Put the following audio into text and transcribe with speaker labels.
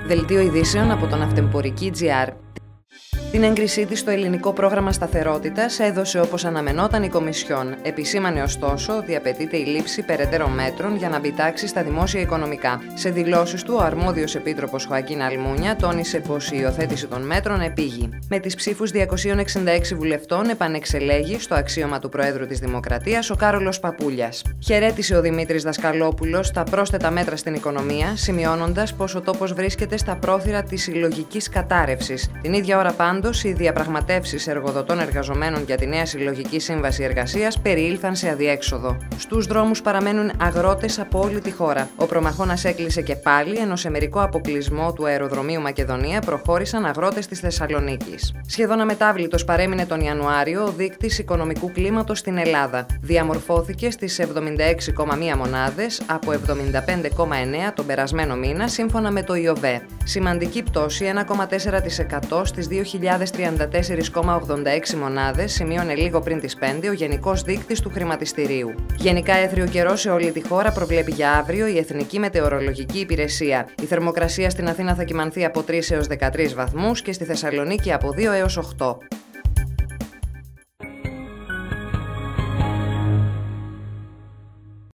Speaker 1: Δελτίο ειδήσεων από τον Αυτεμπορική.gr. Την έγκρισή της στο ελληνικό πρόγραμμα σταθερότητας έδωσε όπως αναμενόταν η Κομισιόν. Επισήμανε ωστόσο ότι απαιτείται η λήψη περαιτέρω μέτρων για να μπει τάξη στα δημόσια οικονομικά. Σε δηλώσεις του, ο αρμόδιος επίτροπος Χωακίν Αλμούνια τόνισε πως η υιοθέτηση των μέτρων επήγει. Με τις ψήφους 266 βουλευτών επανεξελέγει στο αξίωμα του Προέδρου της Δημοκρατίας ο Κάρολος Παπούλιας. Χαιρέτησε ο Δημήτρης Δασκαλόπουλος τα πρόσθετα μέτρα στην οικονομία, σημειώνοντας πως ο τόπος βρίσκεται στα πρόθυρα της συλλογικής κατάρρευσης. Την ίδια ώρα πάντως, οι διαπραγματεύσεις εργοδοτών εργαζομένων για τη νέα συλλογική σύμβαση εργασίας περιήλθαν σε αδιέξοδο. Στους δρόμους παραμένουν αγρότες από όλη τη χώρα. Ο προμαχώνας έκλεισε και πάλι, ενώ σε μερικό αποκλεισμό του αεροδρομίου Μακεδονία προχώρησαν αγρότες της Θεσσαλονίκης. Σχεδόν αμετάβλητος παρέμεινε τον Ιανουάριο ο δείκτης οικονομικού κλίματος στην Ελλάδα. Διαμορφώθηκε στις 76,1 μονάδες από 75,9 τον περασμένο μήνα, σύμφωνα με το ΙΟΒΕ. Σημαντική πτώση 1,4% στις 2.034,86 μονάδες σημείωνε λίγο πριν τις 5 ο Γενικός Δείκτης του Χρηματιστηρίου. Γενικά έθριο καιρό σε όλη τη χώρα προβλέπει για αύριο η Εθνική Μετεωρολογική Υπηρεσία. Η θερμοκρασία στην Αθήνα θα κυμανθεί από 3 έως 13 βαθμούς και στη Θεσσαλονίκη από 2 έως 8.